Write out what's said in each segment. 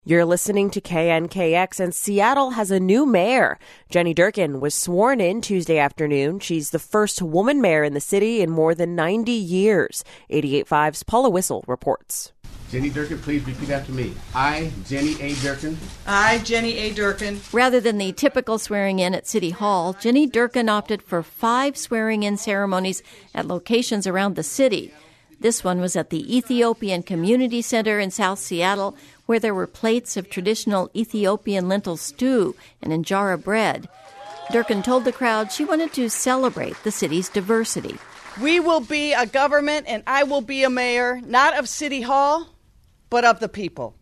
You're listening to KNKX, and Seattle has a new mayor. Jenny Durkan was sworn in Tuesday afternoon. She's the first woman mayor in the city in more than 90 years. 88.5's Paula Whistle reports. Jenny Durkan, please repeat after me. I, Jenny A. Durkan. I, Jenny A. Durkan. Rather than the typical swearing-in at City Hall, Jenny Durkan opted for 5 swearing-in ceremonies at locations around the city. This one was at the Ethiopian Community Center in South Seattle, where there were plates of traditional Ethiopian lentil stew and injera bread. Durkan told the crowd she wanted to celebrate the city's diversity. We will be a government, and I will be a mayor, not of City Hall, but of the people.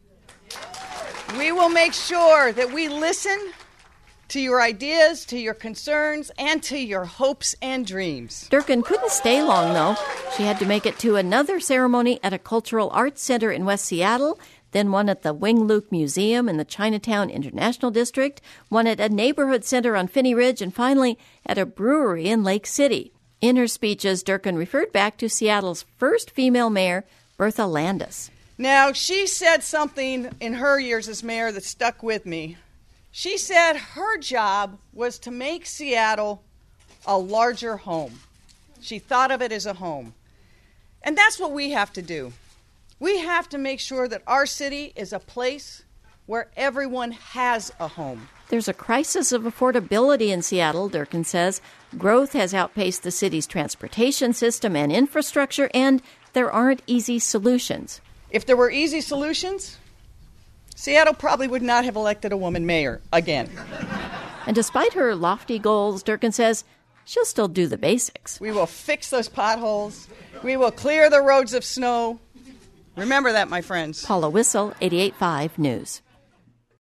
We will make sure that we listen to your ideas, to your concerns, and to your hopes and dreams. Durkan couldn't stay long, though. She had to make it to another ceremony at a cultural arts center in West Seattle, then one at the Wing Luke Museum in the Chinatown International District, one at a neighborhood center on Phinney Ridge, and finally at a brewery in Lake City. In her speeches, Durkan referred back to Seattle's first female mayor, Bertha Landis. Now, she said something in her years as mayor that stuck with me. She said her job was to make Seattle a larger home. She thought of it as a home. And that's what we have to do. We have to make sure that our city is a place where everyone has a home. There's a crisis of affordability in Seattle, Durkan says. Growth has outpaced the city's transportation system and infrastructure, and there aren't easy solutions. If there were easy solutions, Seattle probably would not have elected a woman mayor again. And despite her lofty goals, Durkan says she'll still do the basics. We will fix those potholes. We will clear the roads of snow. Remember that, my friends. Paula Whistle, 88.5 News.